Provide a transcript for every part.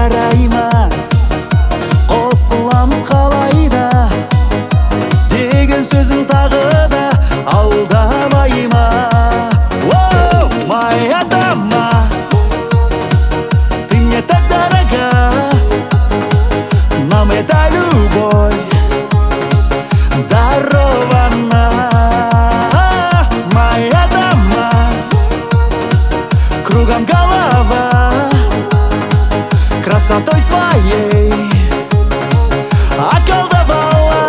жарай ма, қосыламыз қалай да деген сөзің тағы да алдамай ма? Моя дама, ты мне так дорога, нам эта любовь дарована. Моя дама, кругом голова, красотой своей околдовала.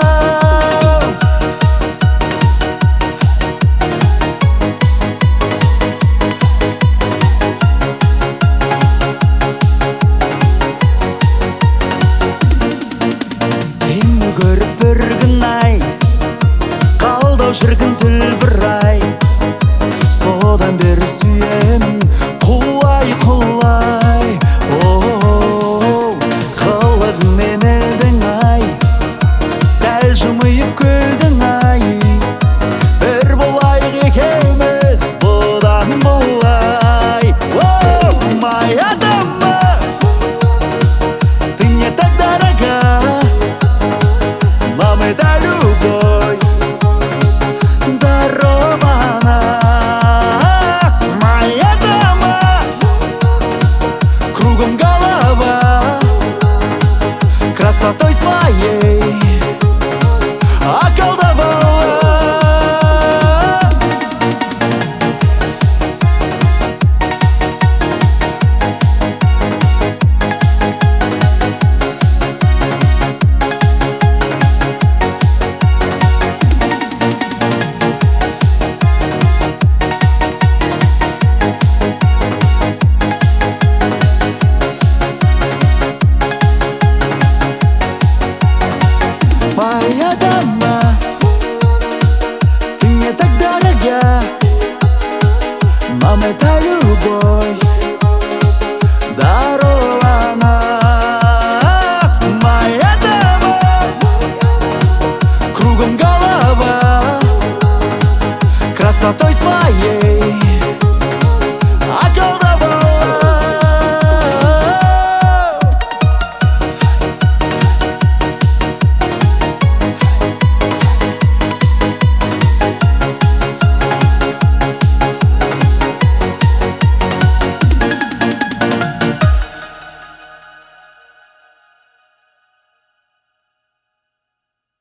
Сені көріп бір күн ай, қалдау шіркін тілбір-ай, содан бері сүйемін құлай құлай. Қылығымен елдің ай, сәл жымиып күлдің ай, бір болайық екеуміз бұдан былай. Моя дама, ты мне так дорога, нам эта любовь дарована. Моя дама, кругом голова, красотой своей околдовала. Моя дама, ты мне так дорога, нам эта любовь дарована. Моя дама, кругом голова, красотой своей